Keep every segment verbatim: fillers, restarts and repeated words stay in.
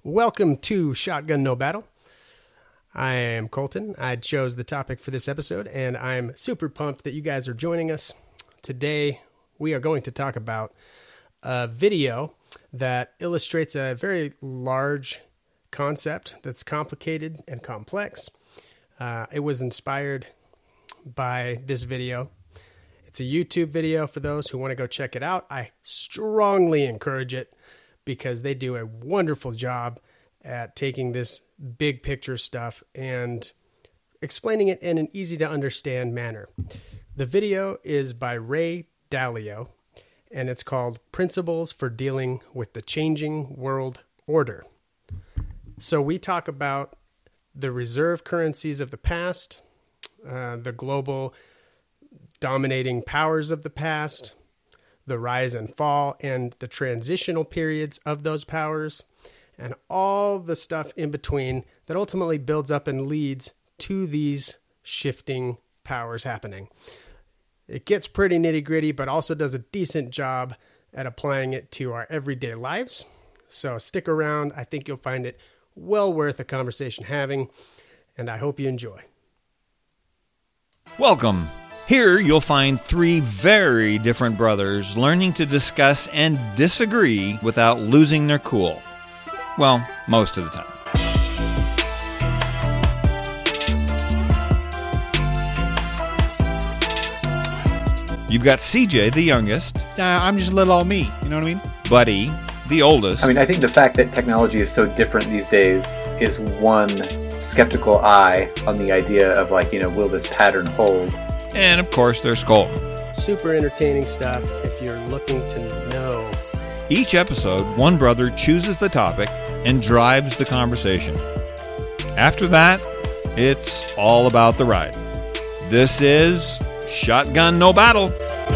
Welcome to Shotgun No Battle. I am Colton. I chose the topic for this episode, and I'm super pumped that you guys are joining us. Today, we are going to talk about a video that illustrates a very large concept that's complicated and complex. Uh, it was inspired by this video. It's a YouTube video for those who want to go check it out. I strongly encourage it, because they do a wonderful job at taking this big picture stuff and explaining it in an easy to understand manner. The video is by Ray Dalio, and it's called Principles for Dealing with the Changing World Order. So we talk about the reserve currencies of the past, uh, the global dominating powers of the past, the rise and fall, and the transitional periods of those powers, and all the stuff in between that ultimately builds up and leads to these shifting powers happening. It gets pretty nitty-gritty, but also does a decent job at applying it to our everyday lives. So stick around. I think you'll find it well worth a conversation having, and I hope you enjoy. Welcome. Here you'll find three very different brothers learning to discuss and disagree without losing their cool. Well, most of the time. You've got C J, the youngest. Uh, I'm just little old me, you know what I mean? Buddy, the oldest. I mean, I think the fact that technology is so different these days is one skeptical eye on the idea of, like, you know, will this pattern hold? And, of course, there's Skull. Super entertaining stuff if you're looking to know. Each episode, one brother chooses the topic and drives the conversation. After that, it's all about the ride. This is Shotgun No Battle.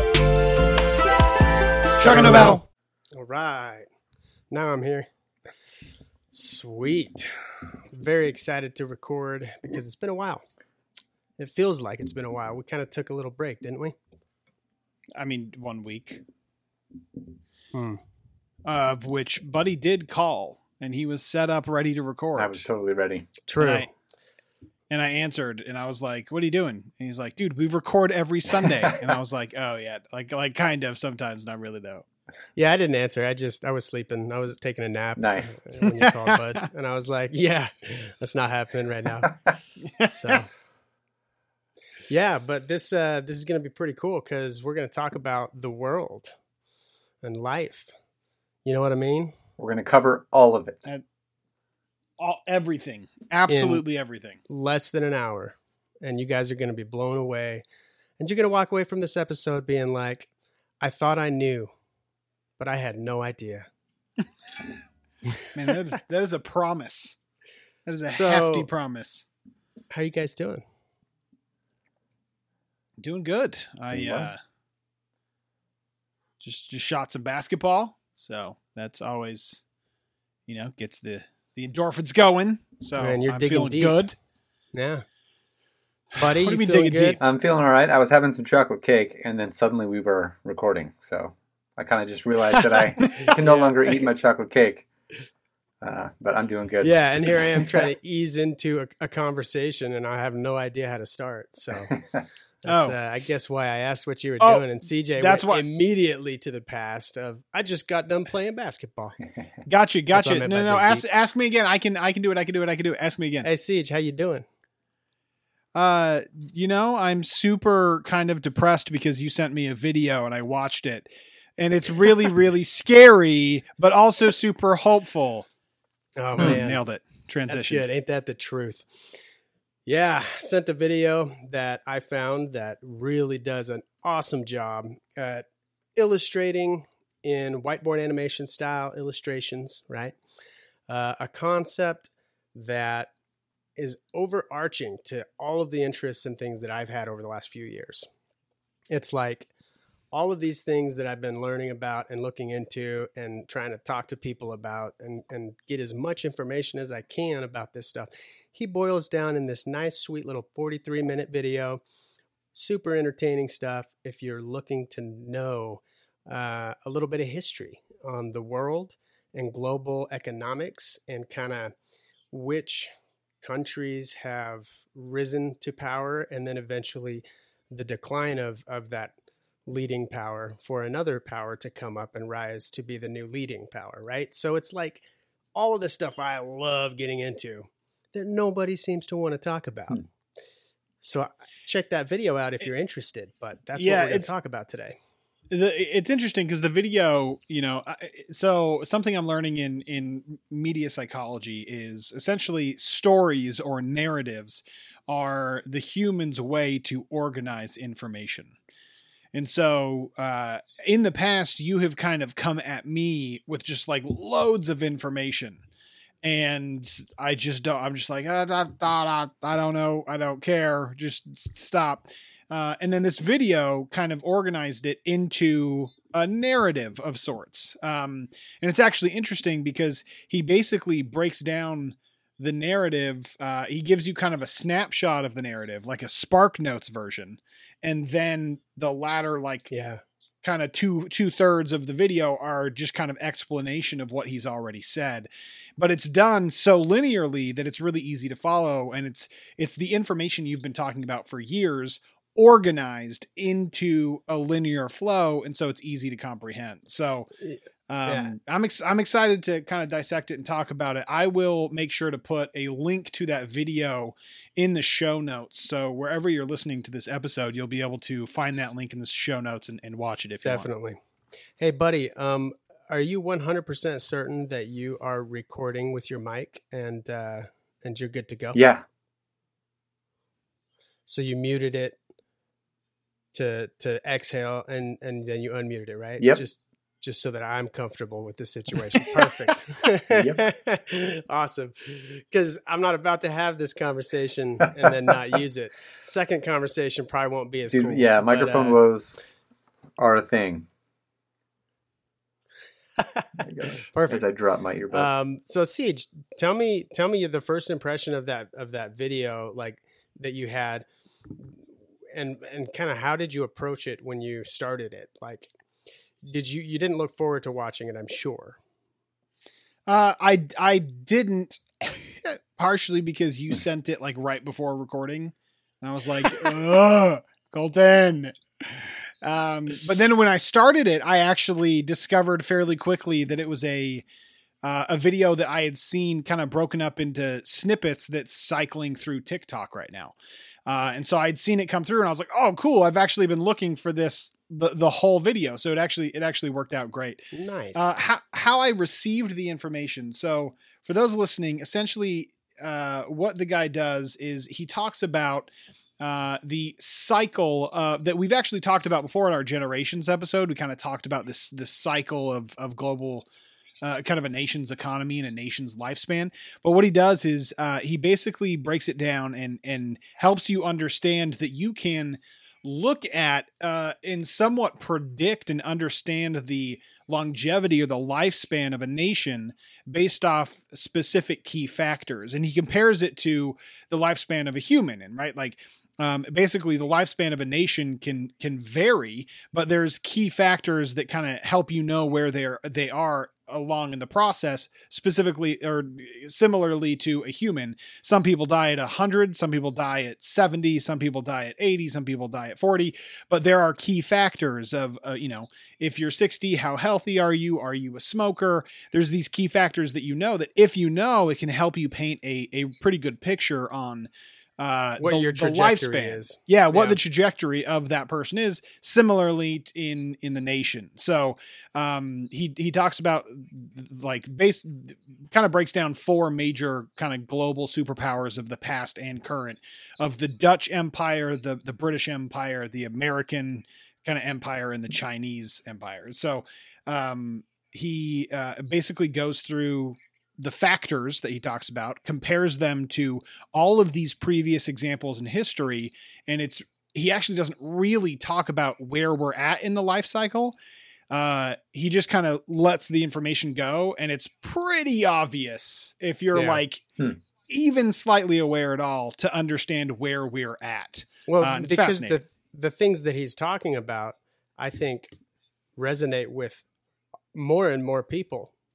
Shotgun No Battle. All right. Now I'm here. Sweet. Very excited to record because it's been a while. It feels like it's been a while. We kind of took a little break, didn't we? I mean, one week. Hmm. Uh, of which Buddy did call, and he was set up ready to record. I was totally ready. True. And I, and I answered, and I was like, what are you doing? And he's like, dude, we record every Sunday. And I was like, oh, yeah. Like, like kind of sometimes, not really, though. Yeah, I didn't answer. I just, I was sleeping. I was taking a nap. Nice. When you called, Bud. And I was like, yeah, that's not happening right now. So... Yeah, but this uh, this is going to be pretty cool because we're going to talk about the world and life. You know what I mean? We're going to cover all of it. And all, everything. Absolutely In everything. Less than an hour. And you guys are going to be blown away. And you're going to walk away from this episode being like, I thought I knew, but I had no idea. Man, that is, that is a promise. That is a So, hefty promise. How are you guys doing? Doing good. I uh, just just shot some basketball, so that's always, you know, gets the, the endorphins going. So Man, you're I'm digging feeling deep. good. Yeah. Buddy, What do you you mean feeling digging good? deep? I'm feeling all right. I was having some chocolate cake, and then suddenly we were recording. So I kind of just realized that I can no longer eat my chocolate cake. Uh, but I'm doing good. Yeah, and here I am trying to ease into a, a conversation, and I have no idea how to start. So... That's, Oh. uh, I guess why I asked what you were Oh, doing, and C J that's went why- immediately to the past of I just got done playing basketball. Gotcha, That's what I gotcha. meant No, by no, dig ask deep. ask me again. I can I can do it. I can do it. I can do it. Ask me again. Hey, Siege, how you doing? Uh, you know, I'm super kind of depressed because you sent me a video and I watched it, and it's really really scary, but also super hopeful. Oh Hmm, man, nailed it. that's Transition. good. Ain't that the truth? Yeah, sent a video that I found that really does an awesome job at illustrating in whiteboard animation style illustrations, right? Uh, a concept that is overarching to all of the interests and things that I've had over the last few years. It's like all of these things that I've been learning about and looking into and trying to talk to people about and, and get as much information as I can about this stuff. He boils down in this nice, sweet little forty-three minute video. Super entertaining stuff if you're looking to know uh, a little bit of history on the world and global economics and kind of which countries have risen to power and then eventually the decline of, of that leading power for another power to come up and rise to be the new leading power, right? So it's like all of this stuff I love getting into that nobody seems to want to talk about. Hmm. So check that video out if you're interested, but that's yeah, what we're going to talk about today. The, it's interesting because the video, you know, so something I'm learning in, in media psychology is essentially stories or narratives are the human's way to organize information. And so uh, in the past, you have kind of come at me with just like loads of information. And I just don't, I'm just like, ah, da, da, da, I don't know. I don't care. Just stop. Uh, and then this video kind of organized it into a narrative of sorts. Um, and it's actually interesting because he basically breaks down the narrative. Uh, he gives you kind of a snapshot of the narrative, like a Spark Notes version. And then the latter, like, yeah. kind of two, two thirds of the video are just kind of explanation of what he's already said, but it's done so linearly that it's really easy to follow. And it's, it's the information you've been talking about for years organized into a linear flow. And so it's easy to comprehend. So um, yeah. I'm, ex- I'm excited to kind of dissect it and talk about it. I will make sure to put a link to that video in the show notes. So wherever you're listening to this episode, you'll be able to find that link in the show notes and, and watch it if you Definitely. want. Hey, buddy, um, are you one hundred percent certain that you are recording with your mic and, uh, and you're good to go? Yeah. So you muted it to, to exhale and, and then you unmuted it, right? Yep. Just, just so that I'm comfortable with this situation. Perfect. Awesome. Because I'm not about to have this conversation and then not use it. Second conversation probably won't be as Dude, cool. Yeah, microphone but, uh, woes are a thing. Perfect. As I drop my earbud. Um, so Siege, tell me, tell me the first impression of that, of that video, like that you had, and, and kind of how did you approach it when you started it? Like, did you, you didn't look forward to watching it, I'm sure. Uh, I, I didn't partially because you sent it like right before recording and I was like, ugh, Colton. Um, but then when I started it, I actually discovered fairly quickly that it was a, uh, a video that I had seen kind of broken up into snippets that's cycling through TikTok right now. Uh, and so I'd seen it come through and I was like, oh, cool. I've actually been looking for this, the, the whole video. So it actually, it actually worked out great. Nice. Uh, how, how I received the information. So for those listening, essentially, uh, what the guy does is he talks about, uh, the cycle, uh, that we've actually talked about before in our generations episode. We kind of talked about this, this cycle of, of global, Uh, kind of a nation's economy and a nation's lifespan. But what he does is uh, he basically breaks it down and and helps you understand that you can look at uh, and somewhat predict and understand the longevity or the lifespan of a nation based off specific key factors. And he compares it to the lifespan of a human. And right, like Um, basically the lifespan of a nation can, can vary, but there's key factors that kind of help you know where they're, they are along in the process, specifically or similarly to a human. Some people die at a hundred, some people die at seventy, some people die at eighty, some people die at forty, but there are key factors of, uh, you know, if you're sixty, how healthy are you? Are you a smoker? There's these key factors that, you know, that if you know, it can help you paint a, a pretty good picture on Uh, what the, your the trajectory lifespan is. Yeah, what Yeah. the trajectory of that person is. Similarly in in the nation. So um, he he talks about like base kind of breaks down four major kind of global superpowers of the past and current, of the Dutch Empire, the the British Empire, the American kind of empire, and the Chinese empire. So um, he uh, basically goes through the factors that he talks about, compares them to all of these previous examples in history. And it's, he actually doesn't really talk about where we're at in the life cycle. Uh, he just kind of lets the information go. And it's pretty obvious if you're Yeah. like Hmm. even slightly aware at all to understand where we're at. Well, Uh, and it's because fascinating. the, the things that he's talking about, I think resonate with more and more people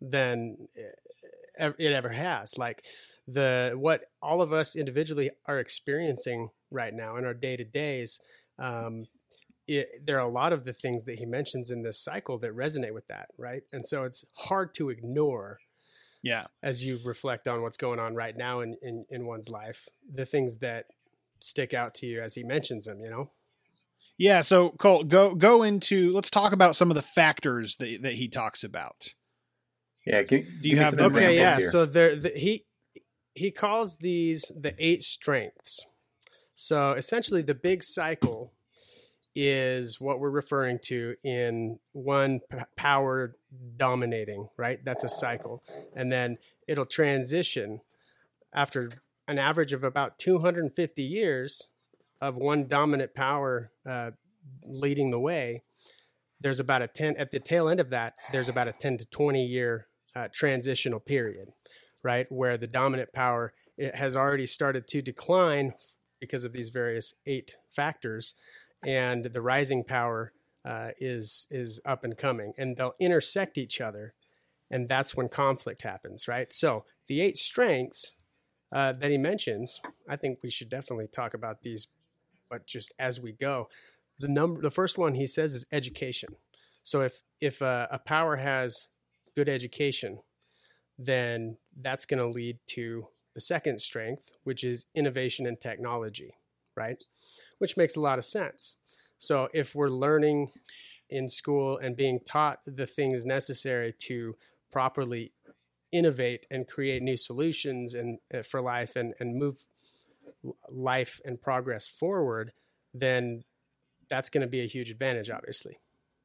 than it ever has. Like the what all of us individually are experiencing right now in our day to days. Um, It, there are a lot of the things that he mentions in this cycle that resonate with that, right? And so it's hard to ignore, yeah, as you reflect on what's going on right now in, in, in one's life, the things that stick out to you as he mentions them, you know? Yeah. So Colt, go, go into, let's talk about some of the factors that, that he talks about. Yeah. Give, Do you give have me some them? Okay. Yeah. examples here. So there, the, he, he calls these the eight strengths. So essentially the big cycle is what we're referring to in one p- power dominating, right? That's a cycle. And then it'll transition after an average of about two hundred fifty years of one dominant power uh, leading the way. There's about a ten at the tail end of that. There's about a ten to twenty year uh, transitional period, right? Where the dominant power, it has already started to decline because of these various eight factors. And the rising power uh, is is up and coming, and they'll intersect each other, and that's when conflict happens, right? So the eight strengths uh, that he mentions, I think we should definitely talk about these, but just as we go. The number, the first one he says is education. So if if a, a power has good education, then that's going to lead to the second strength, which is innovation and technology, right? Which makes a lot of sense. So if we're learning in school and being taught the things necessary to properly innovate and create new solutions and uh, for life and, and move life and progress forward, then that's going to be a huge advantage, obviously.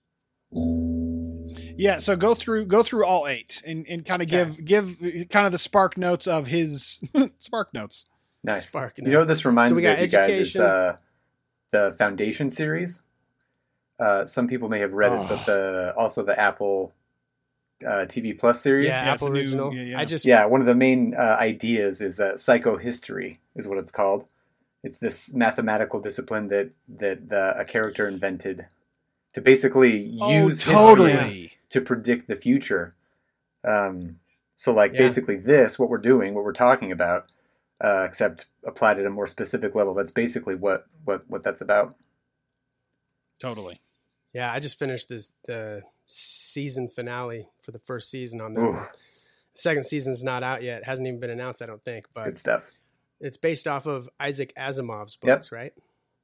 Yeah. So go through, go through all eight and, and kind of give, give kind of the spark notes of his spark notes. Nice. Spark You know what this reminds So we me got of, you guys, is education. uh, the Foundation series. Uh, some people may have read Oh. it, but the also the Apple uh, T V Plus series. Yeah, Yeah, it's Apple a new- original. yeah, yeah. I just Yeah, one of the main uh, ideas is uh, psychohistory, is what it's called. It's this mathematical discipline that that the, a character invented to basically use Oh, history totally. to predict the future. Um, so, like, Yeah. basically this, what we're doing, what we're talking about, uh, except applied at a more specific level. That's basically what, what, what that's about. Totally. Yeah, I just finished this the season finale for the first season on that. Ooh, one. The second season's not out yet; hasn't even been announced, I don't think. it's But good stuff. it's based off of Isaac Asimov's Yep. books, right?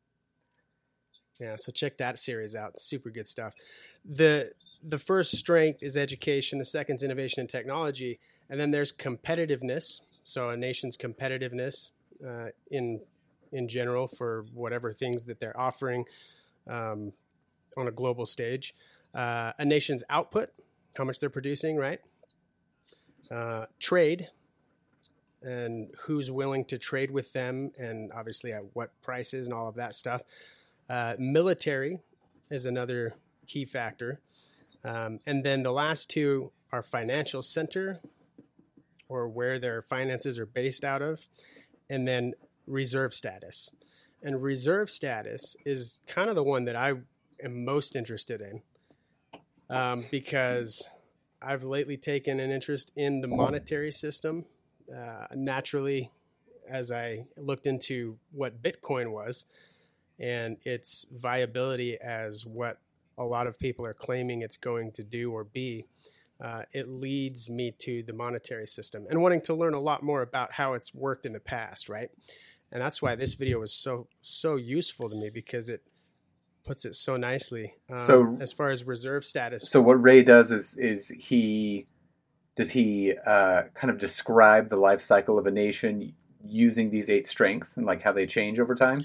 Yeah, so check that series out. Super good stuff. The the first strength is education, the second's innovation and technology, and then there's competitiveness. So a nation's competitiveness uh, in in general for whatever things that they're offering um, on a global stage. Uh, a nation's output, how much they're producing, right? Uh, trade, and who's willing to trade with them, and obviously at what prices and all of that stuff. Uh, military is another key factor. Um, and then the last two are financial center, or where their finances are based out of, and then reserve status. And reserve status is kind of the one that I am most interested in um, because I've lately taken an interest in the monetary system. Uh, naturally, as I looked into what Bitcoin was and its viability as what a lot of people are claiming it's going to do or be, uh, it leads me to the monetary system and wanting to learn a lot more about how it's worked in the past, right? And that's why this video was so so useful to me, because it puts it so nicely. Um, So- as far as reserve status, So what Ray does is is he does he uh, kind of describe the life cycle of a nation using these eight strengths and like how they change over time?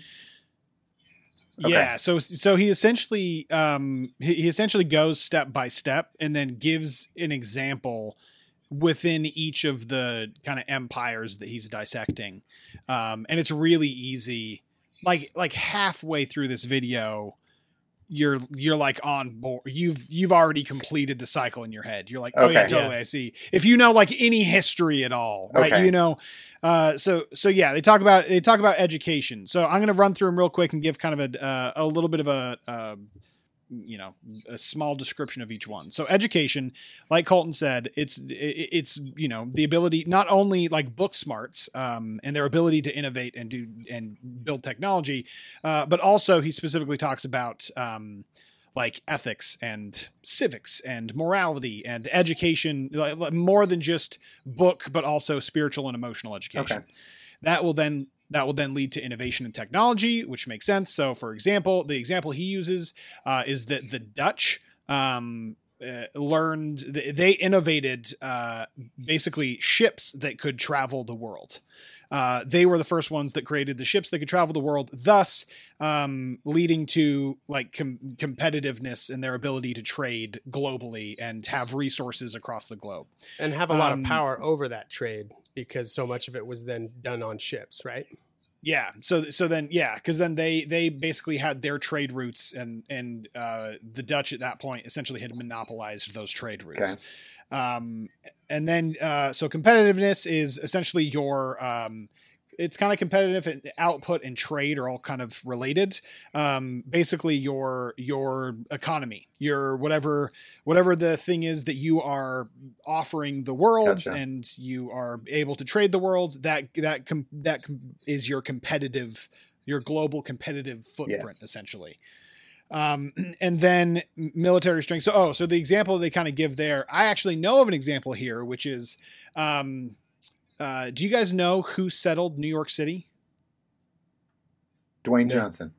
Okay. Yeah, so so he essentially um he, he essentially goes step by step and then gives an example within each of the kind of empires that he's dissecting. Um and it's really easy. Like like halfway through this video, you're you're like on board. You've you've already completed the cycle in your head. You're like, oh yeah, Okay. totally, Yeah. I see. If you know like any history at all, right? Okay. You know, uh, so so yeah, they talk about they talk about education. So I'm going to run through them real quick and give kind of a uh, a little bit of a uh, you know, a small description of each one. So education, like Colton said, it's, it's, you know, the ability, not only like book smarts, um, and their ability to innovate and do, and build technology, uh, but also he specifically talks about, um, like ethics and civics and morality and education, like, more than just book, but also spiritual and emotional education. Okay. That will then That will then lead to innovation and technology, which makes sense. So, for example, the example he uses uh, is that the Dutch um, uh, learned, they innovated uh, basically ships that could travel the world. Uh, they were the first ones that created the ships that could travel the world, thus um, leading to like com- competitiveness in their ability to trade globally and have resources across the globe. And have a lot Um, of power over that trade because so much of it was then done on ships, right? Yeah. So, so then, yeah, because then they, they basically had their trade routes, and, and uh, the Dutch at that point essentially had monopolized those trade routes. Okay. Um, and then, uh, so competitiveness is essentially your, um, it's kind of competitive, and output and trade are all kind of related. Um, basically your, your economy, your whatever, whatever the thing is that you are offering the world, Gotcha. and you are able to trade the world, that, that, com- that com- is your competitive, your global competitive footprint, yeah. essentially. Um, and then military strength. So, oh, so the example they kind of give there, I actually know of an example here, which is, um, uh, do you guys know who settled New York City? Dwayne No. Johnson.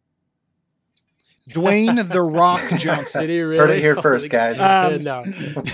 Dwayne The Rock Johnson. Did he really? Heard it here first, guys. Um, no.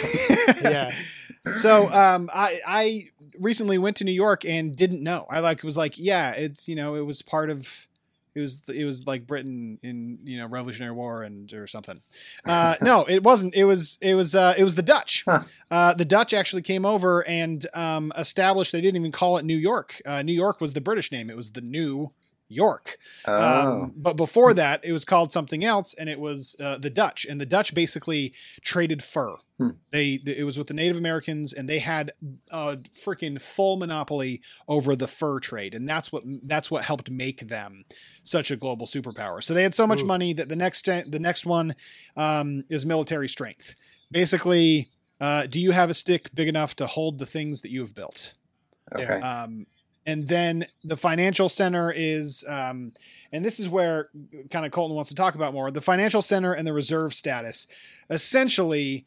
Yeah. So, um, I, I recently went to New York and didn't know. I like, was like, yeah, it's, you know, it was part of, It was it was like Britain in, you know, Revolutionary War and or something. Uh, no, it wasn't. It was it was uh, it was the Dutch. Huh. Uh, the Dutch actually came over and um, established. They didn't even call it New York. Uh, New York was the British name. It was the New York. Oh. Um, but before that, it was called something else, and it was uh, the Dutch. And the Dutch basically traded fur. Hmm. They it was with the Native Americans, and they had a freaking full monopoly over the fur trade, and that's what that's what helped make them such a global superpower. So they had so much Ooh. money money that the next the next one um, is military strength. Basically, uh, do you have a stick big enough to hold the things that you have built? Okay. Um, and then the financial center is, um, and this is where kind of Colton wants to talk about more, the financial center and the reserve status. Essentially,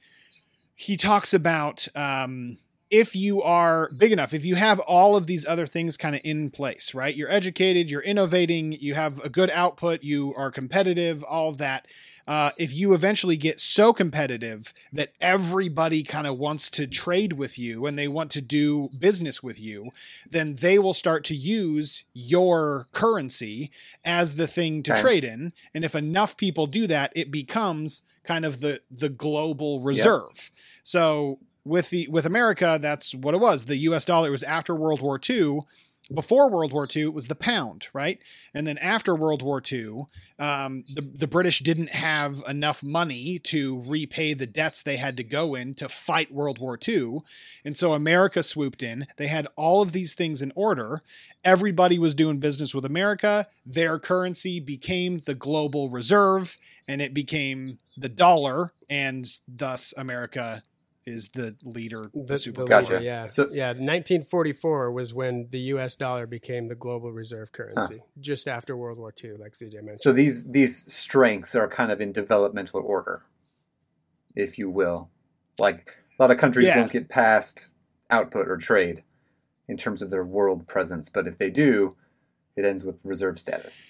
he talks about um, if you are big enough, if you have all of these other things kind of in place, right? You're educated, you're innovating, you have a good output, you are competitive, all of that. Uh, if you eventually get so competitive that everybody kind of wants to trade with you and they want to do business with you, then they will start to use your currency as the thing to Okay. trade in. And if enough people do that, it becomes kind of the, the global reserve. So with the, with America, that's what it was. The U S dollar was after World War Two. Before World War Two, it was the pound, right? And then after World War Two, um, the, the British didn't have enough money to repay the debts they had to go in to fight World War Two. And so America swooped in. They had all of these things in order. Everybody was doing business with America. Their currency became the global reserve, and it became the dollar, and thus America is the leader, the, The, super the Gotcha. leader, yeah. So- yeah, nineteen forty-four was when the U S dollar became the global reserve currency, just after World War Two, like C J mentioned. So these these strengths are kind of in developmental order, if you will. Like a lot of countries Yeah. won't get past output or trade in terms of their world presence, but if they do, it ends with reserve status.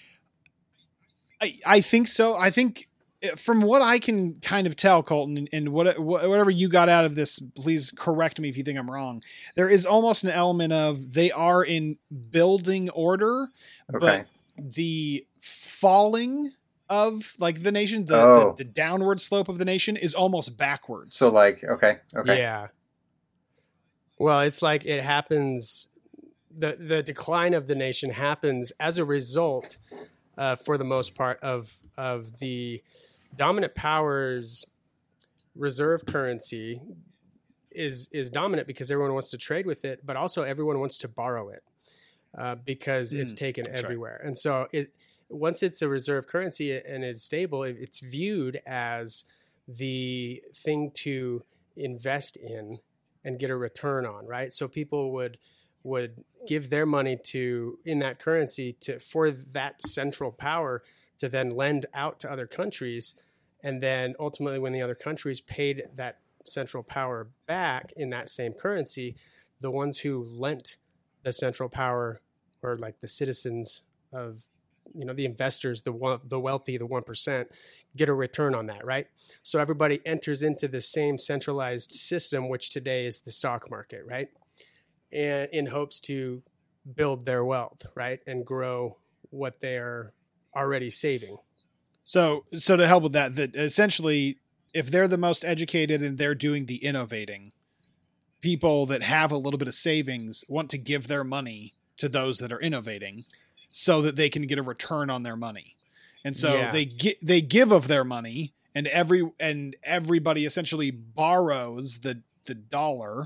I, I think so. I think from what I can kind of tell, Colton, and, and what, whatever you got out of this, please correct me if you think I'm wrong. There is almost an element of they are in building order, Okay. but the falling of like the nation, the, Oh. the, the downward slope of the nation is almost backwards. So like, okay, okay. Yeah. Well, it's like it happens. The the decline of the nation happens as a result, uh, for the most part, of of the dominant powers' reserve currency is is dominant because everyone wants to trade with it, but also everyone wants to borrow it uh, because it's Mm, taken that's right. everywhere. And so it once it's a reserve currency and is stable, it's viewed as the thing to invest in and get a return on, right? So people would would give their money to in that currency to for that central power to then lend out to other countries, and then ultimately when the other countries paid that central power back in that same currency, the ones who lent the central power, or like the citizens of, you know, the investors, the one, the wealthy, the one percent, get a return on that, right? So everybody enters into the same centralized system, which today is the stock market, right? And in hopes to build their wealth, right, and grow what they are already saving. So, so to help with that, that essentially, if they're the most educated and they're doing the innovating, people that have a little bit of savings want to give their money to those that are innovating, so that they can get a return on their money. And so Yeah. they get, they give of their money, and every, and everybody essentially borrows the, the dollar,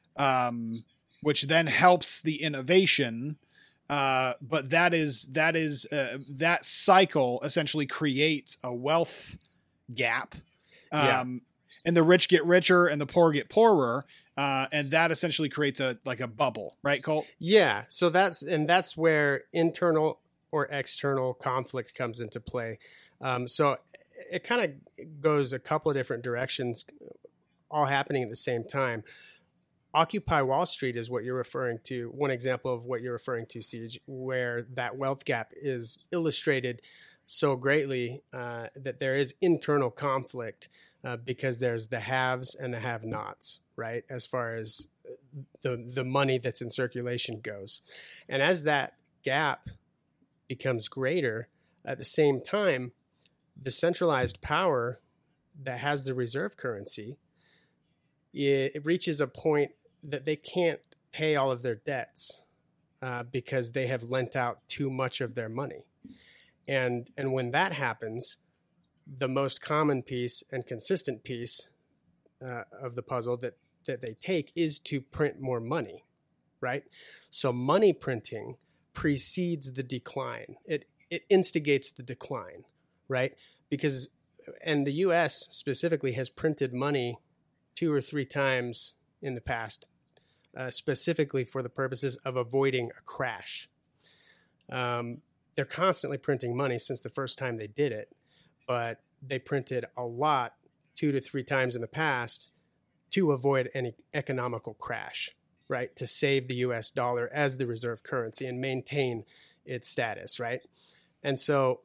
um, which then helps the innovation. Uh, but that is, that is, uh, that cycle essentially creates a wealth gap. Um, Yeah. and the rich get richer and the poor get poorer. Uh, and that essentially creates a, like a bubble, right, Colt? Yeah. So that's, and that's where internal or external conflict comes into play. Um, so it kind of goes a couple of different directions, all happening at the same time. Occupy Wall Street is what you're referring to. One example of what you're referring to, Siege, where that wealth gap is illustrated so greatly uh, that there is internal conflict uh, because there's the haves and the have-nots, right? As far as the the money that's in circulation goes. And as that gap becomes greater, at the same time, the centralized power that has the reserve currency, it, it reaches a point that they can't pay all of their debts uh, because they have lent out too much of their money. And and when that happens, the most common piece and consistent piece uh, of the puzzle that, that they take is to print more money, right? So money printing precedes the decline. It it instigates the decline, right? Because, and the U S specifically has printed money two or three times in the past, uh, specifically for the purposes of avoiding a crash. Um, they're constantly printing money since the first time they did it, but they printed a lot two to three times in the past to avoid any economical crash, right? To save the U S dollar as the reserve currency and maintain its status, right? And so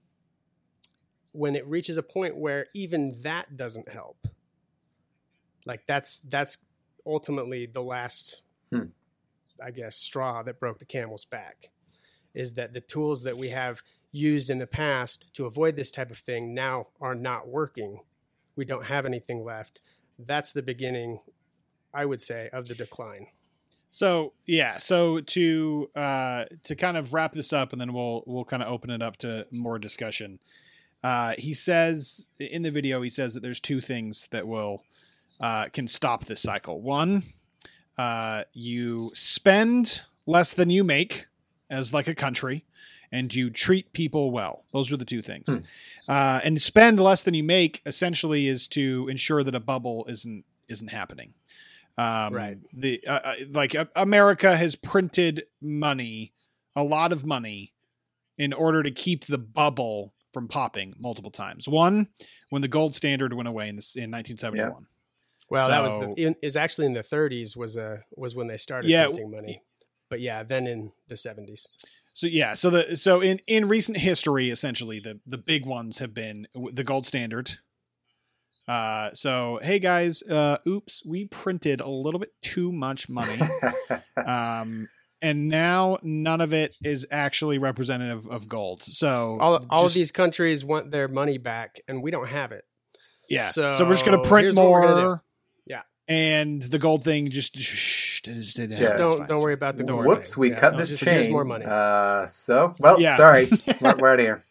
when it reaches a point where even that doesn't help, like that's that's ultimately the last, hmm. I guess, straw that broke the camel's back, is that the tools that we have used in the past to avoid this type of thing now are not working. We don't have anything left. That's the beginning, I would say, of the decline. So yeah, so to uh, to kind of wrap this up, and then we'll we'll kind of open it up to more discussion. Uh, he says in the video, he says that there's two things that will uh, can stop this cycle. One, uh, you spend less than you make as like a country, and you treat people well. Those are the two things. Hmm. Uh, and spend less than you make essentially is to ensure that a bubble isn't isn't happening. Um, right. The uh, like uh, America has printed money, a lot of money, in order to keep the bubble from popping multiple times. One, when the gold standard went away in this in nineteen seventy-one. Yeah. Well, so, that was the, in, is actually in the thirties was a was when they started yeah, printing money. But yeah, then in the seventies. So yeah, so the so in, in recent history, essentially the the big ones have been the gold standard. Uh, so hey guys, uh, oops, we printed a little bit too much money, um, and now none of it is actually representative of gold. So all all just, of these countries want their money back, and we don't have it. Yeah, so, so we're just gonna print more. Yeah, and the gold thing just shh, just, just yeah, don't don't worry about the gold. Whoops, thing. we yeah, cut no, this just, chain. More money. Uh, so well, yeah. sorry, we're, we're out of here.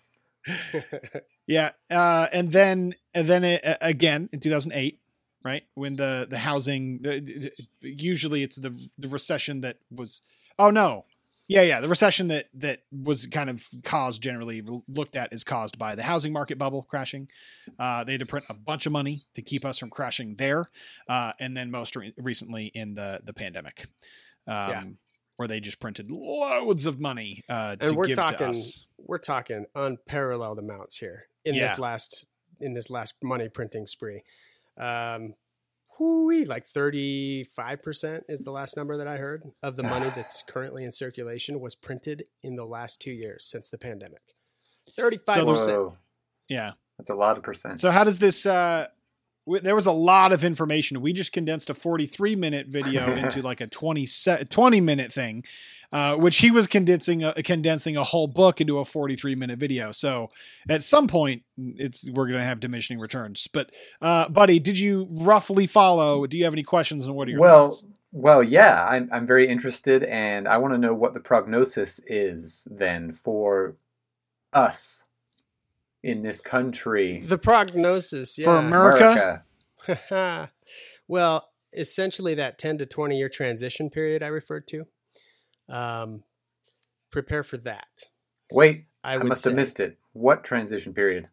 Yeah, uh, and then and then it, uh, again in two thousand eight, right, when the the housing uh, usually it's the the recession that was oh no Yeah, yeah. The recession that that was kind of caused, generally looked at as caused by the housing market bubble crashing. Uh, they had to print a bunch of money to keep us from crashing there. Uh, and then most re- recently in the, the pandemic, um, yeah. where they just printed loads of money uh, and to we're give talking, to us. We're talking unparalleled amounts here in yeah. this last in this last money printing spree. Um, Whoo-wee, like thirty-five percent is the last number that I heard of the money that's currently in circulation was printed in the last two years since the pandemic. thirty-five percent. So yeah. That's a lot of percent. So how does this, uh, w- there was a lot of information. We just condensed a forty-three minute video into like a twenty, twenty minute thing, uh, which he was condensing, a, condensing a whole book into a forty-three minute video. So at some point it's, we're going to have diminishing returns, but, uh, buddy, did you roughly follow? Do you have any questions on what are your well, thoughts? Well, yeah, I'm, I'm very interested, and I want to know what the prognosis is then for us in this country. The prognosis, yeah. For America? America. Well, essentially that ten to twenty year transition period I referred to. Um, prepare for that. Wait, I, I would must say, have missed it. What transition period?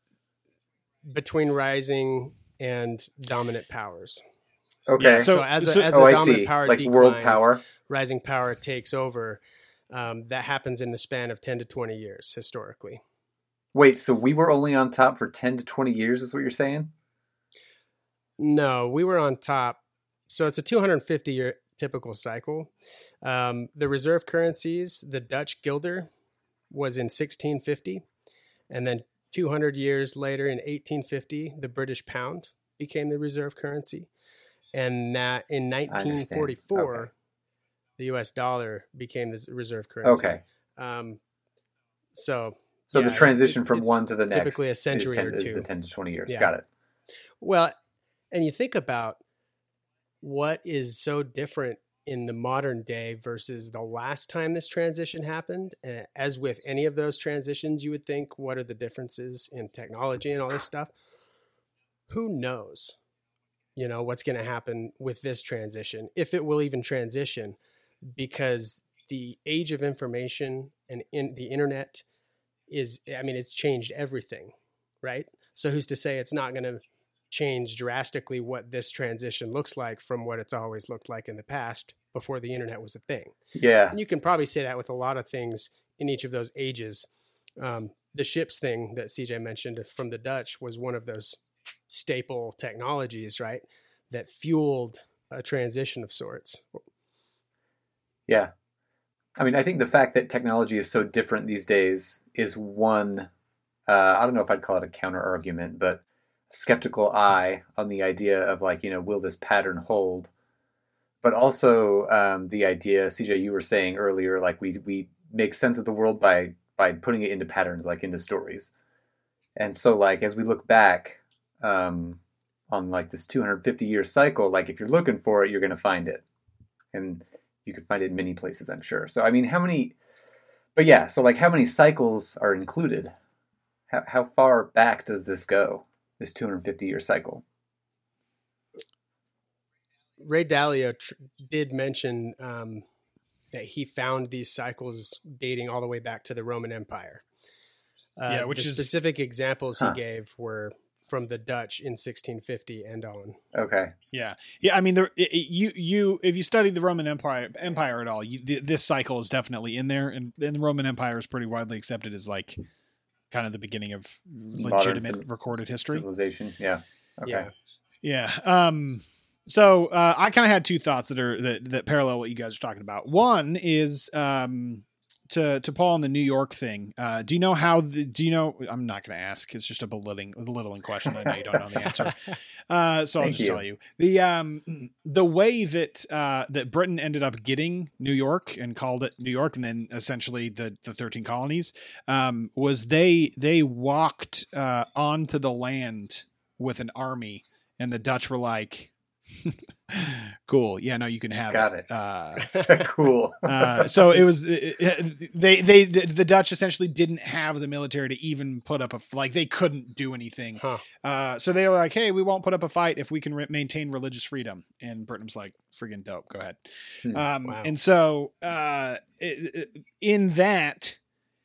Between rising and dominant powers. Okay. Yeah, so, so as a, so, as oh, a dominant I see. power like declines, world power, rising power takes over. Um, that happens in the span of ten to twenty years historically. Wait, so we were only on top for ten to twenty years is what you're saying? No, we were on top. So it's a two hundred fifty year typical cycle. Um, the reserve currencies, the Dutch guilder was in sixteen fifty. And then two hundred years later in eighteen fifty, the British pound became the reserve currency. And that in nineteen forty-four, okay. the U S dollar became the reserve currency. Okay. Um, so... So yeah, the transition it, from one to the next typically a century is, ten, or two. is the ten to twenty years. Yeah. Got it. Well, and you think about what is so different in the modern day versus the last time this transition happened. Uh, as with any of those transitions, you would think, what are the differences in technology and all this stuff? Who knows, you know, what's going to happen with this transition, if it will even transition, because the age of information and in the internet is, I mean, it's changed everything, right? So who's to say it's not going to change drastically what this transition looks like from what it's always looked like in the past before the internet was a thing. Yeah. And you can probably say that with a lot of things in each of those ages. Um, the ships thing that C J mentioned from the Dutch was one of those staple technologies, right? That fueled a transition of sorts. Yeah. I mean, I think the fact that technology is so different these days is one, uh, I don't know if I'd call it a counter argument, but skeptical eye on the idea of like, you know, will this pattern hold? But also um, the idea, C J, you were saying earlier, like we we make sense of the world by by putting it into patterns, like into stories. And so like, as we look back um, on like this two hundred fifty year cycle, like if you're looking for it, you're going to find it. And you can find it in many places, I'm sure. So, I mean, how many, but yeah, so like how many cycles are included? How how far back does this go, this two hundred fifty year cycle? Ray Dalio tr- did mention um, that he found these cycles dating all the way back to the Roman Empire. Uh, yeah, which the is specific examples huh. he gave were from the Dutch in sixteen fifty and on. Okay. Yeah. Yeah. I mean, there, it, it, you, you, if you study the Roman Empire empire at all, you, th- this cycle is definitely in there. And, and the Roman Empire is pretty widely accepted as like kind of the beginning of legitimate Modern recorded history. Civilization. Yeah. Okay. Yeah. Yeah. Um, so, uh, I kind of had two thoughts that are, that, that parallel what you guys are talking about. One is, um, to, to Paul on the New York thing. Uh, do you know how the, do you know, I'm not going to ask, it's just a belittling, belittling question. I know you don't know the answer. Uh, so I'll Thank just you. tell you the, um, the way that, uh, that Britain ended up getting New York and called it New York, and then essentially the, the thirteen colonies, um, was they, they walked, uh, onto the land with an army, and the Dutch were like, cool. Yeah, no, you can have Got it. it. Uh, Cool. uh, so it was, they, they, the Dutch essentially didn't have the military to even put up a, like they couldn't do anything. Huh. Uh, so they were like, hey, we won't put up a fight if we can re- maintain religious freedom. And Britain's like, friggin' dope. Go ahead. Hmm. Um, Wow. and so, uh, in that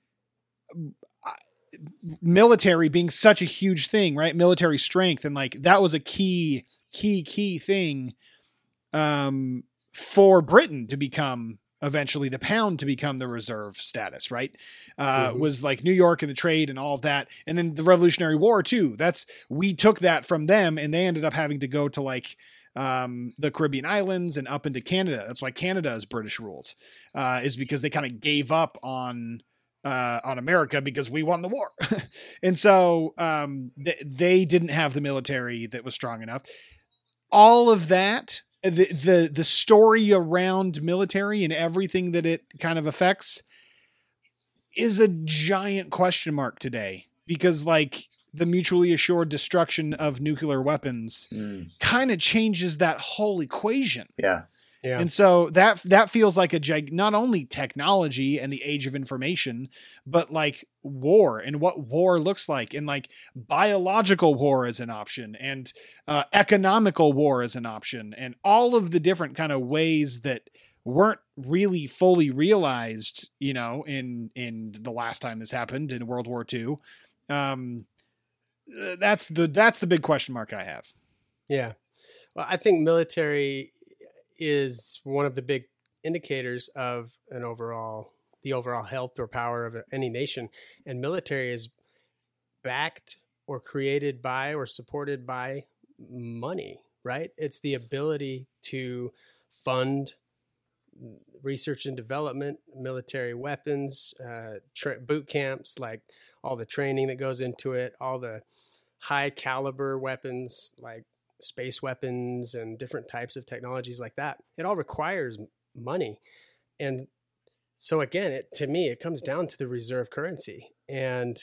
military being such a huge thing, right? Military strength. And like, that was a key, key, key thing um, for Britain to become eventually the pound to become the reserve status, right? Uh, mm-hmm. Was like New York and the trade and all of that. And then the Revolutionary War too. That's, we took that from them and they ended up having to go to like um, the Caribbean islands and up into Canada. That's why Canada is British ruled, uh, is because they kind of gave up on, uh, on America because we won the war. And so um, th- they didn't have the military that was strong enough. All of that, The, the the story around military and everything that it kind of affects is a giant question mark today, because like the mutually assured destruction of nuclear weapons mm. kind of changes that whole equation. Yeah. Yeah. And so that, that feels like a gig, not only technology and the age of information, but like war and what war looks like, and like biological war is an option, and uh, economical war is an option, and all of the different kind of ways that weren't really fully realized, you know, in, in the last time this happened in World War Two. Um, that's the, that's the big question mark I have. Yeah. Well, I think military is one of the big indicators of an overall, the overall health or power of any nation. And military is backed or created by or supported by money, right? It's the ability to fund research and development, military weapons, uh, tra- boot camps, like all the training that goes into it, all the high caliber weapons, like space weapons and different types of technologies like that. It all requires money. And so again, it, to me, it comes down to the reserve currency. And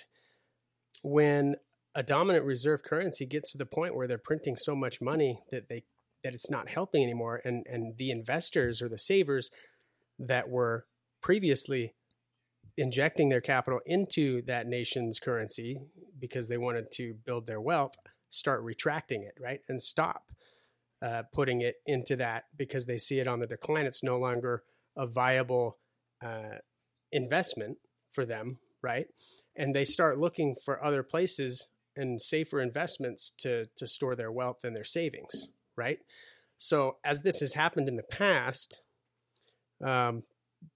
when a dominant reserve currency gets to the point where they're printing so much money that they, that it's not helping anymore. And, and the investors or the savers that were previously injecting their capital into that nation's currency because they wanted to build their wealth, start retracting it, right? And stop uh, putting it into that because they see it on the decline. It's no longer a viable uh, investment for them, right? And they start looking for other places and safer investments to, to store their wealth and their savings, right? So as this has happened in the past, um,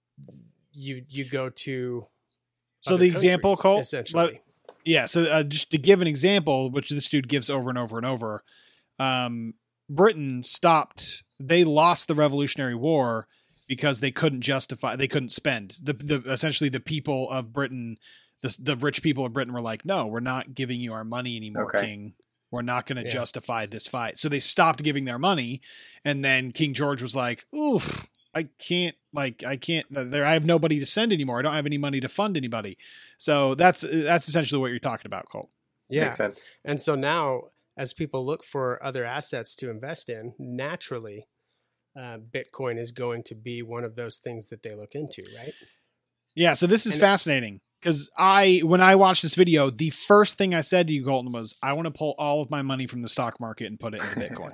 you, you go to so the example, Cole, essentially. Let- Yeah, so uh, just to give an example, which this dude gives over and over and over, um, Britain stopped, they lost the Revolutionary War because they couldn't justify, they couldn't spend. The, the essentially the people of Britain, the, the rich people of Britain were like, no, we're not giving you our money anymore, okay. King. We're not going to Yeah. justify this fight. So they stopped giving their money, and then King George was like, oof, I can't, like, I can't, there, I have nobody to send anymore. I don't have any money to fund anybody. So that's, that's essentially what you're talking about, Colt. Yeah. Makes sense. And so now as people look for other assets to invest in, naturally, uh, Bitcoin is going to be one of those things that they look into, right? Yeah. So this is And- fascinating, because I, when I watched this video, the first thing I said to you, Colton, was I want to pull all of my money from the stock market and put it into Bitcoin.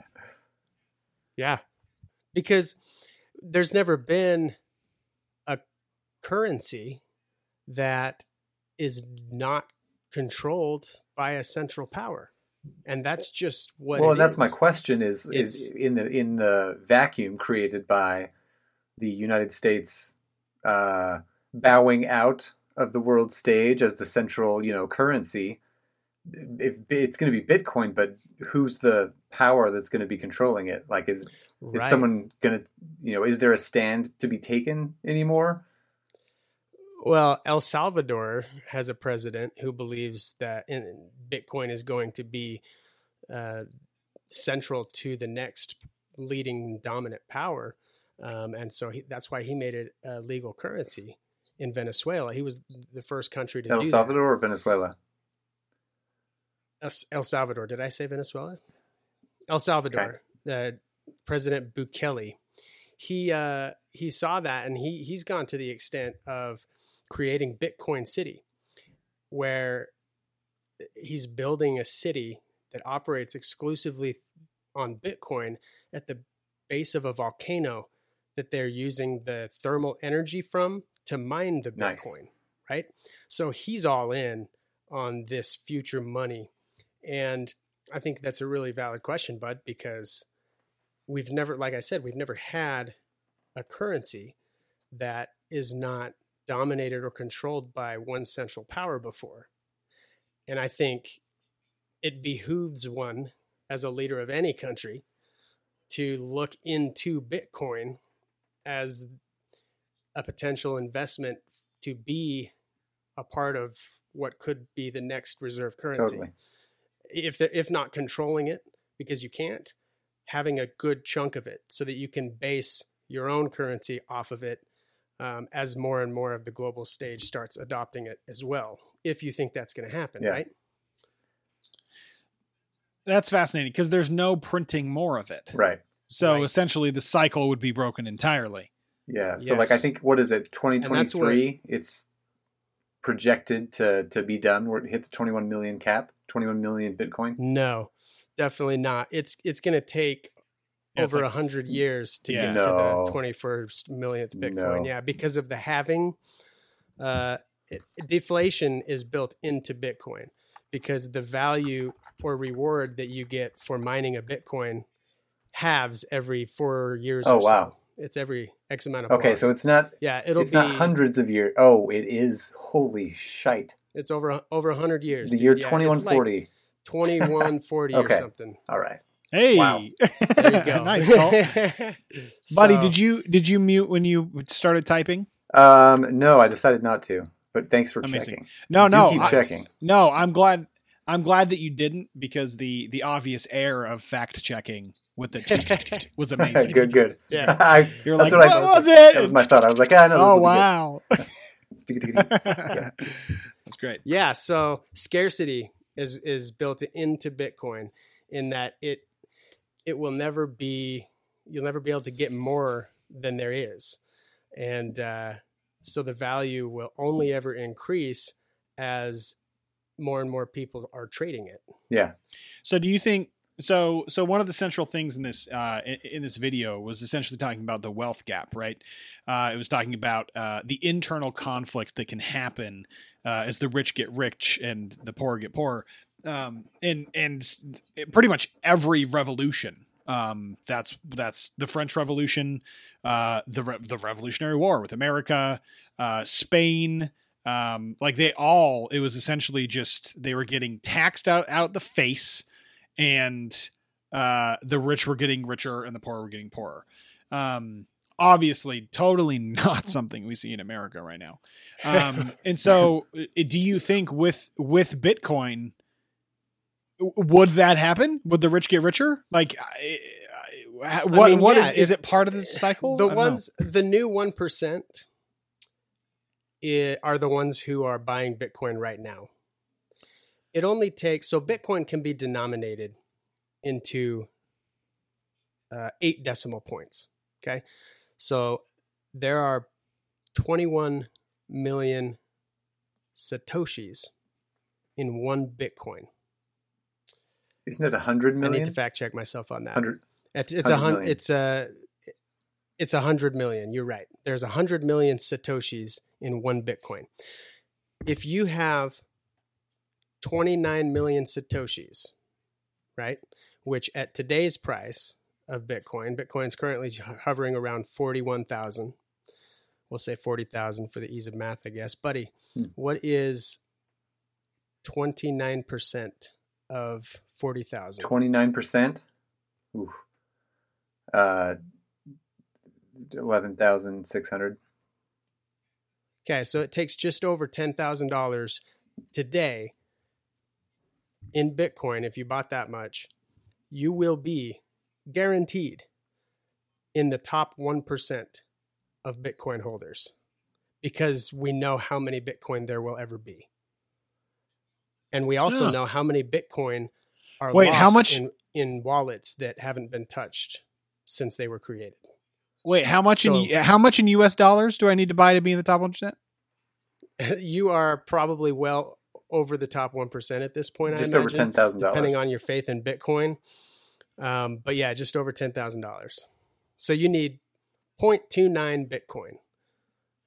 Yeah. Because there's never been a currency that is not controlled by a central power. And that's just what well, it and that's is. my question is, It's- is in the, in the vacuum created by the United States, uh, bowing out of the world stage as the central, you know, currency. If it's going to be Bitcoin, but who's the power that's going to be controlling it? Like, is, Right. is someone going to, you know, is there a stand to be taken anymore? Well, El Salvador has a president who believes that in, Bitcoin is going to be uh, central to the next leading dominant power. Um, and so he, that's why he made it a legal currency in Venezuela. He was the first country to El do Salvador or Venezuela? that. El, El Salvador. Did I say Venezuela? El Salvador. Uh, President Bukele. He uh, he saw that, and he he's gone to the extent of creating Bitcoin City, where he's building a city that operates exclusively on Bitcoin at the base of a volcano that they're using the thermal energy from to mine the Nice. Bitcoin, right? So he's all in on this future money. And I think that's a really valid question, Bud, because we've never, like I said, we've never had a currency that is not dominated or controlled by one central power before. And I think it behooves one as a leader of any country to look into Bitcoin as a potential investment to be a part of what could be the next reserve currency. Totally. If if not controlling it, because you can't, having a good chunk of it so that you can base your own currency off of it um, as more and more of the global stage starts adopting it as well, if you think that's going to happen, Yeah. right? That's fascinating because there's no printing more of it. Right. So Right. essentially the cycle would be broken entirely. Yeah. So like I Yes. think what is it? twenty that's what- twenty-three. It's projected to to be done. Where it hit the twenty-one million cap, twenty-one million Bitcoin. No, definitely not. It's it's going to take Yeah, it's over a like- hundred years to Yeah. get to No. the twenty-first millionth Bitcoin. No. Yeah, because of the halving. Uh, it, deflation is built into Bitcoin because the value or reward that you get for mining a Bitcoin halves every four years. Oh, or wow. So. It's every X amount of. Okay, months. so it's not yeah, it'll it's be not hundreds of years. Oh, it is. Holy shite. It's over over a hundred years. The dude. year Yeah, it's twenty-one forty. like twenty-one forty Okay. or something. All right. Hey, Wow. There you go. nice, Colt. buddy. So- Did you did you mute when you started typing? Um, no, I decided not to. But thanks for Amazing. checking. No, Do no, keep I- checking. No, I'm glad. I'm glad that you didn't because the the obvious air of fact checking with the was amazing. good, good. Yeah. I, You're that's like, what, what I, was it? That was my thought. I was like, ah, no. Oh this wow, will be good. that's great. Yeah, so scarcity is is built into Bitcoin in that it it will never be you'll never be able to get more than there is, and uh, so the value will only ever increase as more and more people are trading it. Yeah. So do you think so so one of the central things in this uh in, in this video was essentially talking about the wealth gap, right? Uh it was talking about uh the internal conflict that can happen uh as the rich get rich and the poor get poorer. Um and and pretty much every revolution um that's that's the French Revolution, uh the Re- the Revolutionary War with America, uh Spain, um like they all it was essentially just they were getting taxed out out the face, and uh, the rich were getting richer and the poor were getting poorer. Um, obviously, totally not something we see in America right now. Um, and so, uh, do you think with with Bitcoin, w- would that happen? Would the rich get richer? Like, I, I, what mean, what yeah, is is if- it part of the cycle? The I don't know. ones, the new one percent, are the ones who are buying Bitcoin right now. It only takes so Bitcoin can be denominated into uh, eight decimal points. Okay, so there are twenty-one million satoshis in one Bitcoin. Isn't it a hundred I million? need to fact check myself on that. Hundred. It's, it's a one hundred hundred. million. It's a. It's a hundred million. You're right. There's a hundred million satoshis in one Bitcoin. If you have twenty-nine million satoshis, right, which at today's price of Bitcoin, Bitcoin's currently hovering around forty-one thousand. We'll say forty thousand for the ease of math, I guess. Buddy, Hmm. what is twenty-nine percent of forty thousand? Twenty-nine percent. Ooh. Uh, eleven thousand six hundred. Okay, so it takes just over ten thousand dollars today in Bitcoin. If you bought that much, you will be guaranteed in the top one percent of Bitcoin holders because we know how many Bitcoin there will ever be. And we also Huh. know how many Bitcoin are Wait, lost how much- in, in wallets that haven't been touched since they were created. Wait, how much So- in how much in U S dollars do I need to buy to be in the top one percent? You are probably well over the top one percent at this point, Just I over imagine. ten thousand dollars. Depending on your faith in Bitcoin. Um, but yeah, just over ten thousand dollars. So you need zero point two nine Bitcoin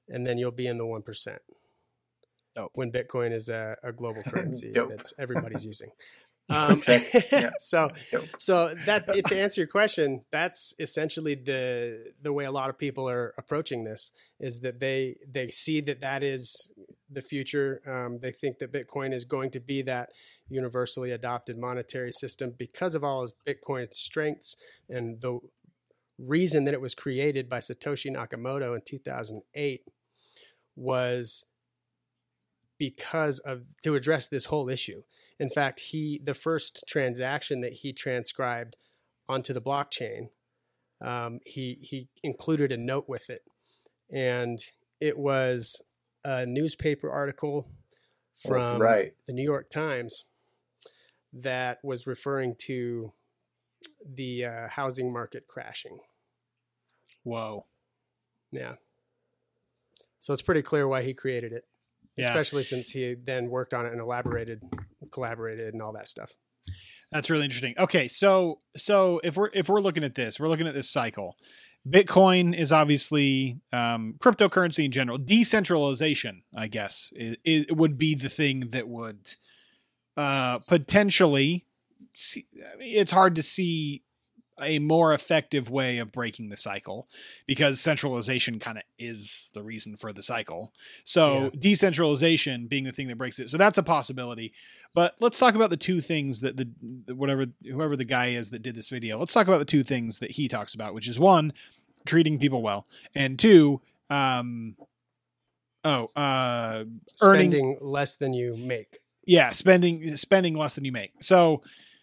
and then you'll be in the one percent. Dope. When Bitcoin is a, a global currency Dope. that's everybody's using. Um, Yeah. so, Dope. so that to answer your question, that's essentially the the way a lot of people are approaching this. Is that they they see that that is the future. Um, they think that Bitcoin is going to be that universally adopted monetary system because of all of Bitcoin's strengths and the reason that it was created by Satoshi Nakamoto in two thousand eight was because of to address this whole issue. In fact, he the first transaction that he transcribed onto the blockchain, um, he he included a note with it, and it was a newspaper article from That's right. the New York Times that was referring to the uh, housing market crashing. Whoa. Yeah. So it's pretty clear why he created it, Yeah. especially since he then worked on it and elaborated, collaborated, and all that stuff. That's really interesting. Okay, so so if we're if we're looking at this, we're looking at this cycle. Bitcoin is obviously um, cryptocurrency in general. Decentralization, I guess, it would be the thing that would uh, potentially. See, I mean, it's hard to see a more effective way of breaking the cycle because centralization kind of is the reason for the cycle. So Yeah. decentralization being the thing that breaks it. So that's a possibility. But let's talk about the two things that the whatever whoever the guy is that did this video. Let's talk about the two things that he talks about, which is one, treating people well, and two, um, oh, uh, earning Spending less than you make. yeah, spending spending less than you make. So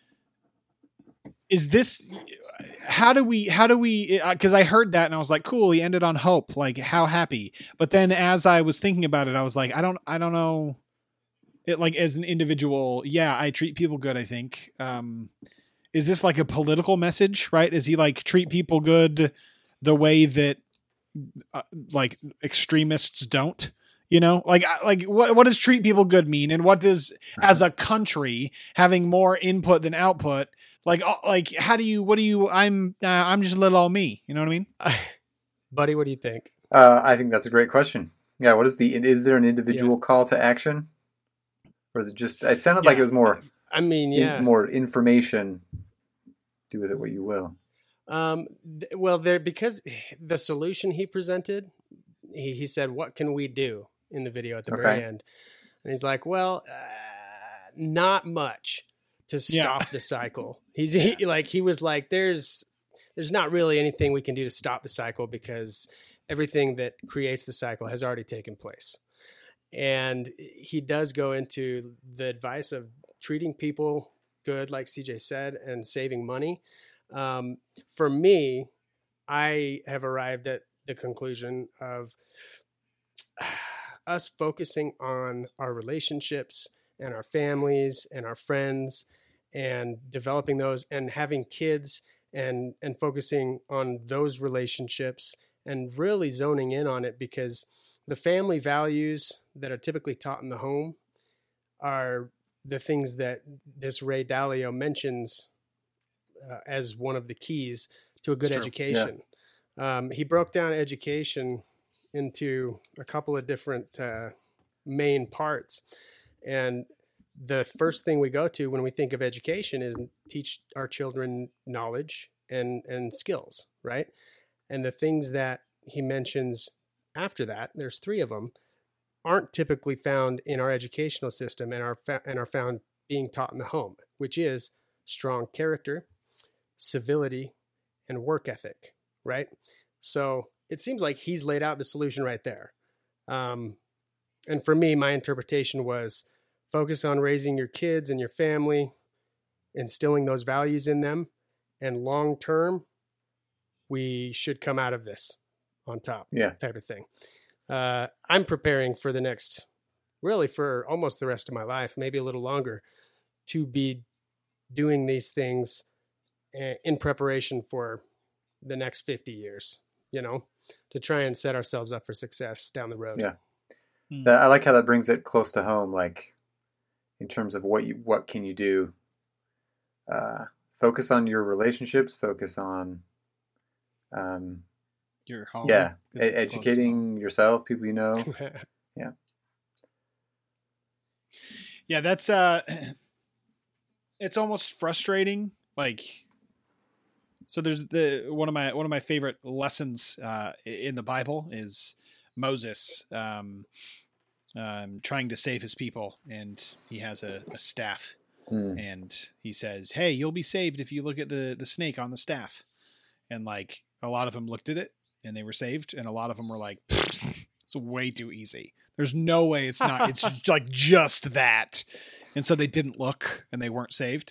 is this how do we how do we because I heard that and I was like, cool, he ended on hope, like how happy. But then as I was thinking about it, I was like, I don't I don't know it, like as an individual, yeah, I treat people good, I think. Um is this like a political message, right? Is he like treat people good the way that uh, like extremists don't? You know, like, like what, what does treat people good mean? And what does, as a country, having more input than output, like, like, how do you, what do you, I'm, uh, I'm just little old me. You know what I mean? Buddy, what do you think? Uh, I think that's a great question. Yeah, what is the, is there an individual call to action? Or is it just, it sounded like Yeah. it was more, I mean, in- yeah. more information. Do with it what you will. Um, th- well, there, because the solution he presented, he, he said, what can we do in the video at the very Okay. end? And he's like, well, uh, not much to Yeah. stop the cycle. He's he, like, he was like, there's, there's not really anything we can do to stop the cycle because everything that creates the cycle has already taken place. And he does go into the advice of treating people good, like C J said, and saving money. Um, for me, I have arrived at the conclusion of us focusing on our relationships and our families and our friends and developing those and having kids and, and focusing on those relationships and really zoning in on it, because the family values that are typically taught in the home are the things that this Ray Dalio mentions uh, as one of the keys to a good It's true. education. Um, he broke down education into a couple of different uh, main parts. And the first thing we go to when we think of education is teach our children knowledge and, and skills, right? And the things that he mentions after that, there's three of them, aren't typically found in our educational system and are, fa- and are found being taught in the home, which is strong character, civility, and work ethic, right? So it seems like he's laid out the solution right there. Um, and for me, my interpretation was focus on raising your kids and your family, instilling those values in them, and long term, we should come out of this on top, Yeah. type of thing. Uh, I'm preparing for the next, really for almost the rest of my life, maybe a little longer, to be doing these things in preparation for the next fifty years, you know, to try and set ourselves up for success down the road. Yeah. Hmm. That, I like how that brings it close to home, like in terms of what you, what can you do? Uh, focus on your relationships, focus on, um, your home. Yeah, 'cause it's close to home. educating yourself, people you know. Yeah. Yeah, that's uh it's almost frustrating. Like, so there's the one of my one of my favorite lessons uh in the Bible is Moses um um trying to save his people, and he has a, a staff, Mm. and he says, "Hey, you'll be saved if you look at the the snake on the staff." And like a lot of them looked at it and they were saved, and a lot of them were like, "It's way too easy. There's no way it's not. It's like just that." And so they didn't look and they weren't saved.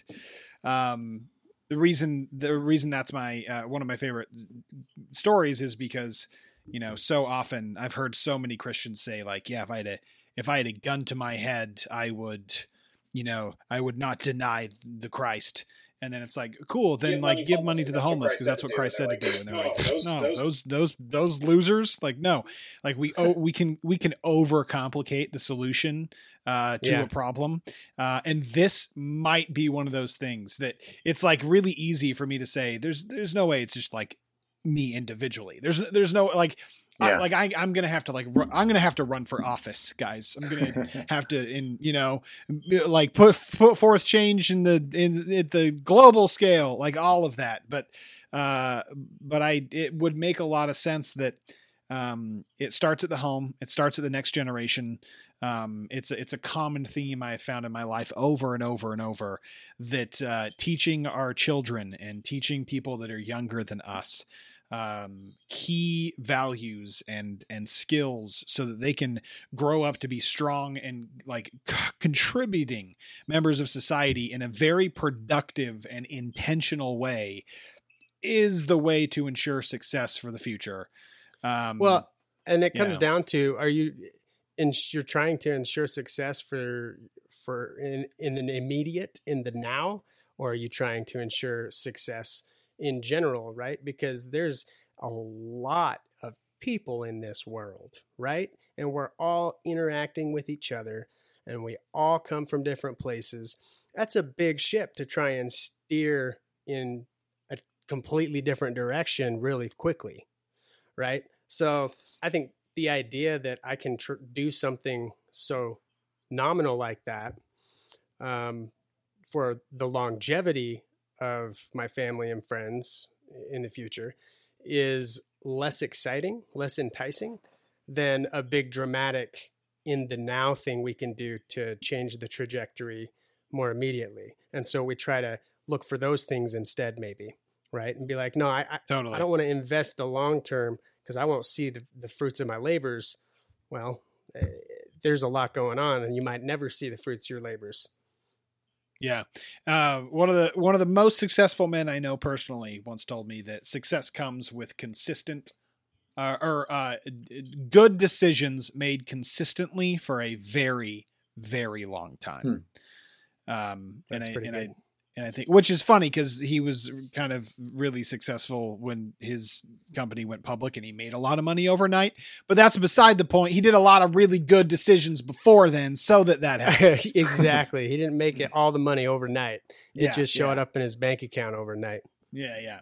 Um, the reason, the reason that's my, uh, one of my favorite stories is because, you know, so often I've heard so many Christians say like, yeah, if I had a, if I had a gun to my head, I would, you know, I would not deny the Christ. And then it's like, cool, then give like money give money to the homeless because that's what Christ said to do. And they're like, no, those those those losers, like no, like we oh we can we can overcomplicate the solution uh, to Yeah. a problem, uh, and this might be one of those things that it's like really easy for me to say. There's there's no way it's just like me individually. There's there's no like. Yeah. I, like I, I'm gonna have to like ru- I'm gonna have to run for office, guys. I'm gonna have to, in you know, like put put forth change in the in, in the global scale, like all of that. But uh, but I it would make a lot of sense that um, it starts at the home. It starts at the next generation. Um, it's a, it's a common theme I have found in my life over and over and over that uh, teaching our children and teaching people that are younger than us um key values and and skills so that they can grow up to be strong and like c- contributing members of society in a very productive and intentional way is the way to ensure success for the future. Um Well, and it comes yeah. down to, are you, in, you're trying to ensure success for, for in, in an immediate, in the now, or are you trying to ensure success in general, right? Because there's a lot of people in this world, right? And we're all interacting with each other, and we all come from different places. That's a big ship to try and steer in a completely different direction really quickly, right? So I think the idea that I can tr- do something so nominal like that um, for the longevity of my family and friends in the future is less exciting, less enticing than a big dramatic in the now thing we can do to change the trajectory more immediately. And so we try to look for those things instead, maybe, right? And be like, no, I, I, Totally. I don't want to invest the long term because I won't see the, the fruits of my labors. Well, uh, there's a lot going on, and you might never see the fruits of your labors. Yeah. Uh, one of the one of the most successful men I know personally once told me that success comes with consistent uh, or uh, good decisions made consistently for a very, very long time. Hmm. Um, and That's I pretty and good. I and I think, which is funny because he was kind of really successful when his company went public and he made a lot of money overnight. But that's beside the point. He did a lot of really good decisions before then, so that that happened. Exactly. He didn't make it all the money overnight. It Yeah, just showed yeah. up in his bank account overnight. Yeah, yeah.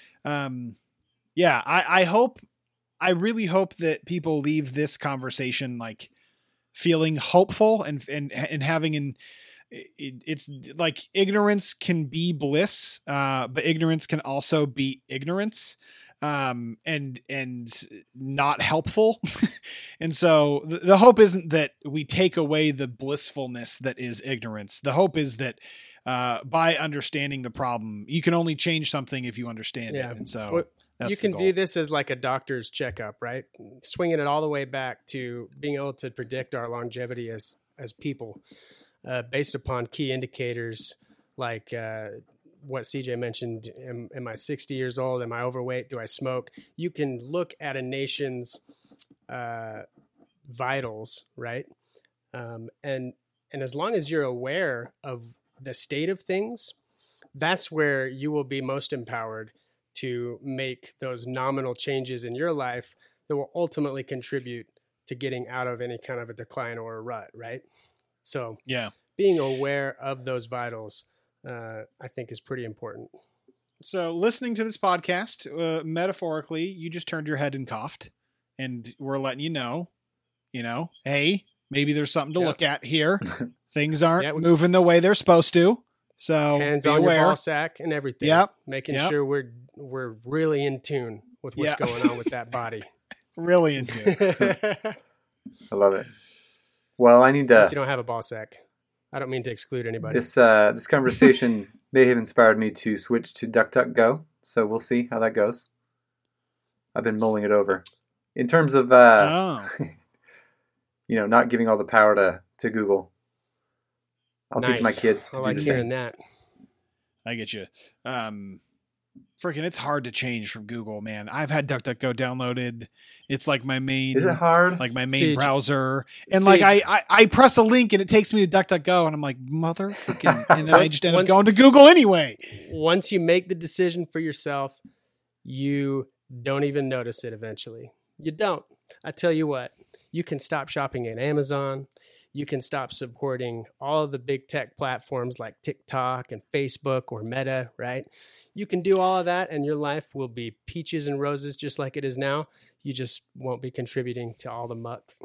Um, yeah, I, I hope, I really hope that people leave this conversation like feeling hopeful and, and, and having an, it, it's like ignorance can be bliss, uh, but ignorance can also be ignorance, um, and, and not helpful. And so the, the hope isn't that we take away the blissfulness that is ignorance. The hope is that, uh, by understanding the problem, you can only change something if you understand Yeah. it. And so Well, that's you the can goal. view this as like a doctor's checkup, right? Swinging it all the way back to being able to predict our longevity as, as people, uh, based upon key indicators like, uh, what C J mentioned. Am, am I sixty years old? Am I overweight? Do I smoke? You can look at a nation's, uh, vitals, right? Um, and, and as long as you're aware of the state of things, that's where you will be most empowered to make those nominal changes in your life that will ultimately contribute to getting out of any kind of a decline or a rut, right? So Yeah. being aware of those vitals, uh, I think is pretty important. So listening to this podcast, uh, metaphorically, you just turned your head and coughed, and we're letting you know, you know, hey, maybe there's something to Yep. look at here. Things aren't Yeah, we- moving the way they're supposed to. So Hands be on aware. your ball sack and everything. Yep. Making Yep. sure we're we're really in tune with what's Yeah. going on with that body. Really into it. I love it. Well, I need Unless to. you don't have a ball sack. I don't mean to exclude anybody. This uh, this conversation may have inspired me to switch to DuckDuckGo, so we'll see how that goes. I've been mulling it over. In terms of, uh, Oh. you know, not giving all the power to, to Google, I'll teach my Nice. kids to I do like the hearing same. that. I get you. Um, freaking, it's hard to change from Google, man. I've had DuckDuckGo downloaded. It's like my main, Is it hard? like my main Siege. browser, and Siege. like I, I, I press a link and it takes me to DuckDuckGo, and I'm like, mother freaking, and then I Once- just end up once- going to Google anyway. Once you make the decision for yourself, you don't even notice it eventually. You don't. I tell you what, you can stop shopping at Amazon. You can stop supporting all of the big tech platforms like TikTok and Facebook or Meta, right? You can do all of that and your life will be peaches and roses just like it is now. You just won't be contributing to all the muck.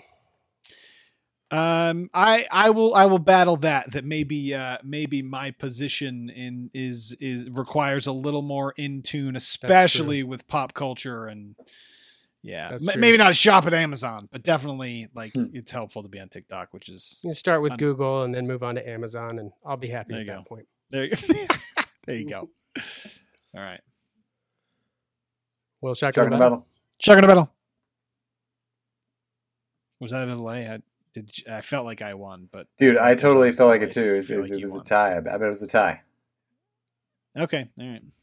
Um, I, I will, I will battle that. That maybe, uh, maybe my position in is is requires a little more in tune, especially with pop culture and. Yeah, That's M- true. maybe not shop at Amazon, but definitely like Hmm. it's helpful to be on TikTok, which is You start with Un- Google and then move on to Amazon and I'll be happy There at you that go. point. there. You, there you go. All right, Well, shotgun Shotgun battle. battle. Shotgun battle. Was that a delay? I did. you- I felt like I won, but Dude, felt I like totally was a felt like delay, it so too. you It, feel was- like it you was a won. tie. I bet it was a tie. Okay, all right.